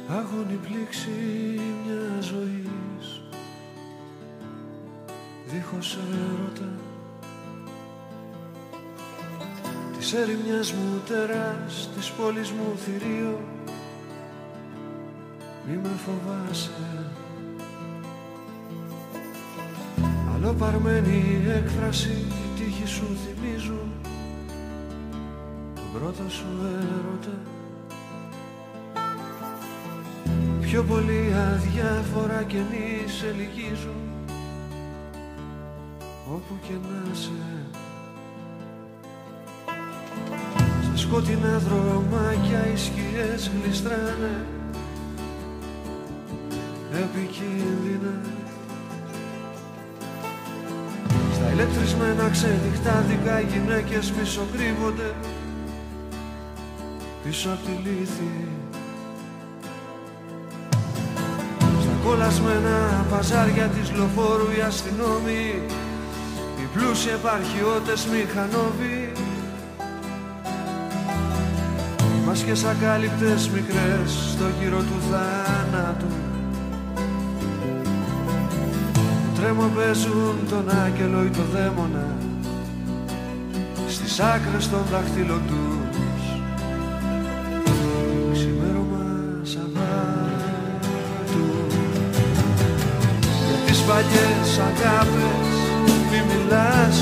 Άγωνη πλήξη μια ζωής δίχως έρωτα, της ερημιάς μου τεράς, της πόλης μου θηρίο, μη με φοβάσαι. Αλλοπαρμένη έκφραση, η τύχη σου θυμίζουν τον πρώτο σου έρωτα. Πιο πολύ αδιάφορα καινή σε λυγίζουν όπου και να σε. Στα σκότεινα δρομάκια οι σκιές γλιστράνε επικίνδυνα. Στα ηλεκτρισμένα ξεδιχτάδικα οι γυναίκες μισοκρύβονται πίσω απ' τη λύθη. Κολλασμένα παζάρια της λοφόρου οι αστυνόμοι, οι πλούσιοι επαρχιώτες μηχανόβοι, οι μάσκες ακάλυπτες μικρές στο γύρο του θάνατου. Το τρέμο παίζουν τον άγγελο ή το δαίμονα στις άκρες των δάχτυλων τους. Ξημέρωμα Σαββάτου. Για τις παλιές αγάπες μη μιλάς,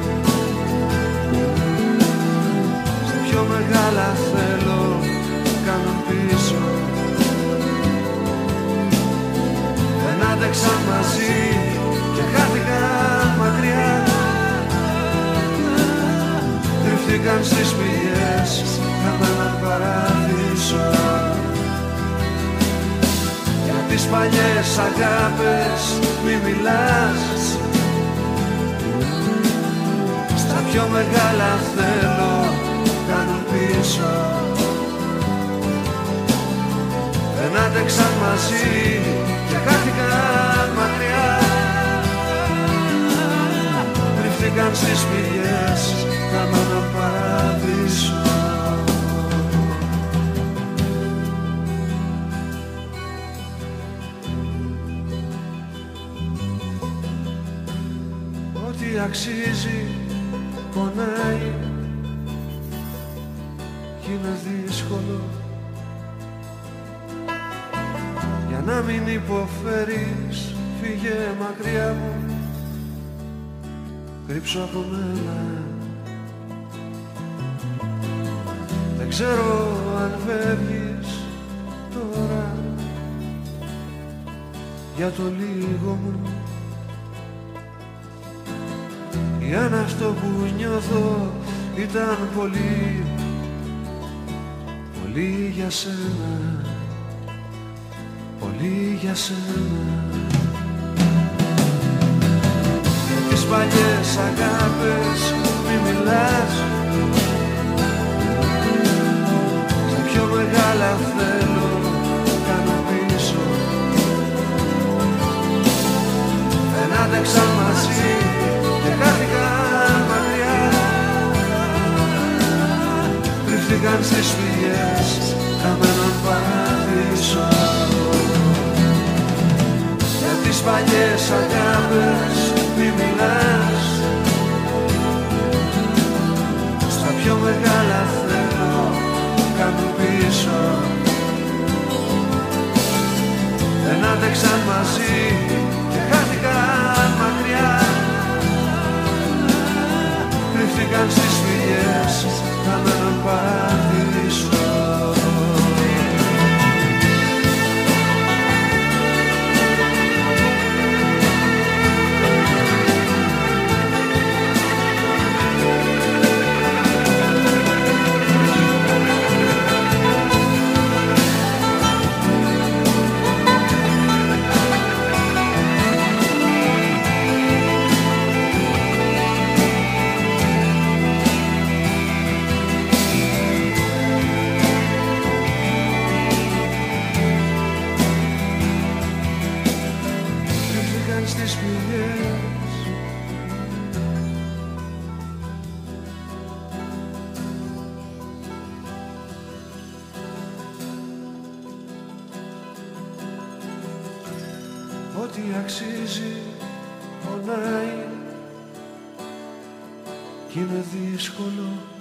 στα πιο μεγάλα θέλω κάνουν πίσω. Δεν άντεξαν μαζί και χάθηκαν μακριά, κρυφτήκαν στις πηγές κανέναν παράδεισο. Για τις παλιές αγάπες μη μιλάς, στα πιο μεγάλα θέλω κάνουν πίσω. Δεν άντεξαν μαζί και χάθηκαν μακριά, κρυφτήκαν στις πηγές κανέναν παράδεισο. Ό,τι αξίζει πονάει κι είναι δύσκολο. Για να μην υποφέρεις φύγε μακριά μου, κρύψω από μένα. Δεν ξέρω αν φεύγεις τώρα για το λίγο μου, ή αν αυτό που νιώθω ήταν πολύ, πολύ για σένα, πολύ για σένα. Για τις παλιές αγάπες μη μιλάς, στα πιο μεγάλα θέλω κάνω πίσω. Δεν άντεξαν μαζί και χάθηκαν μακριά, κρυφτήκαν στις πηγές καμέναν παράδεισο. Για τις παλιές αγάπες μη μιλάς, στα πιο μεγάλα θέλω κάνουν πίσω. Δεν άντεξαν μαζί και χάθηκαν μακριά, κρυφτήκαν στις πηγές καμέναν παράδεισο. ό,τι αξίζει πονάει κι είναι δύσκολο